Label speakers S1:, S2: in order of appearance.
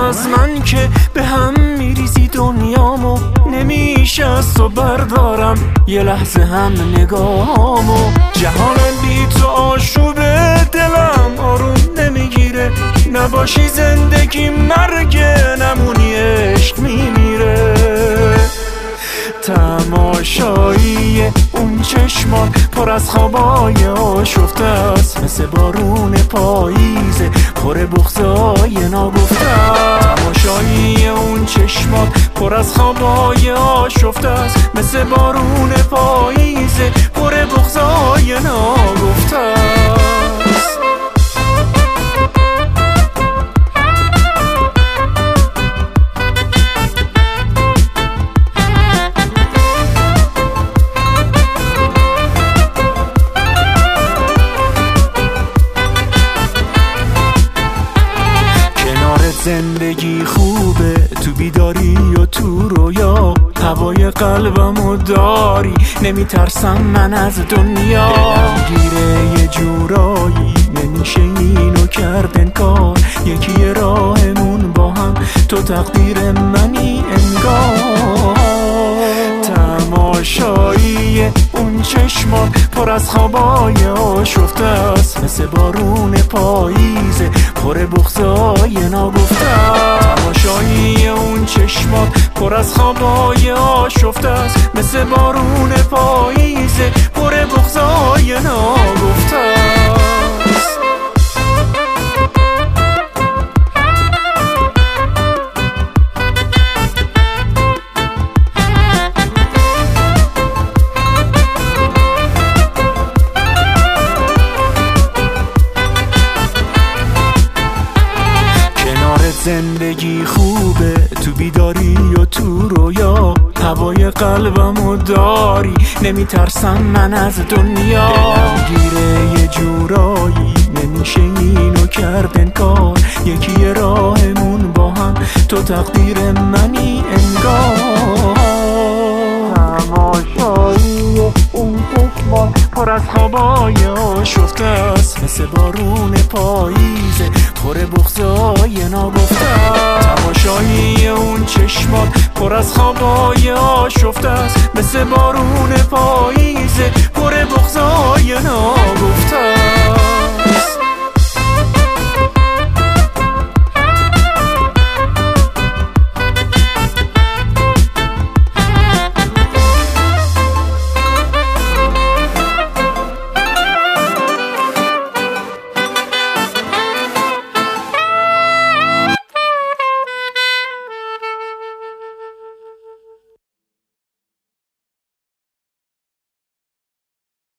S1: از من که به هم میریزی دنیامو، نمیشه از تو بردارم یه لحظه هم نگاهامو. جهان بی تو آشوب دلم آروم نمیگیره، نباشی زندگی مرگه، نمونی عشق میمیره. تماشایی اون چشمان پر از خوابای آشفته است، مثل بارون پاییزه پر بغضای ناگفته است. تماشایی اون چشمان پر از خوابای آشفته است، مثل بارون پاییزه پر بغضای ناگفته است. زندگی خوبه، تو بیداری و تو رویا هوای قلبمو داری، نمیترسم من از دنیا. گیره یه جورایی نمیشه اینو کرد انکار، یکی راهمون با هم تو تقدیر منی انگار. تماشایی اون چشمان پر از خوابای آشفته است، مثل بارون پاییزه پر بغضای ناگفته. تماشایی اون چشمان پر از خوابای آشفته است، مثل بارون پاییزه پر بغضای ناگفته است. زندگی خوبه، تو بیداری و تو رویا هوای قلبمو داری، نمیترسم من از دنیا. گیره یه جورایی نمیشه اینو کرد انکار، یکی راهمون با هم تو تقدیر منی انگار. تماشایی اون چشمان پر از خوابای آشفته است، مثل بارون پاییزه پر بغضای ناگفته. تماشایی اون چشمان پر از خوابای آشفته است، مثل بارون پاییزه پر بغضای ناگفته.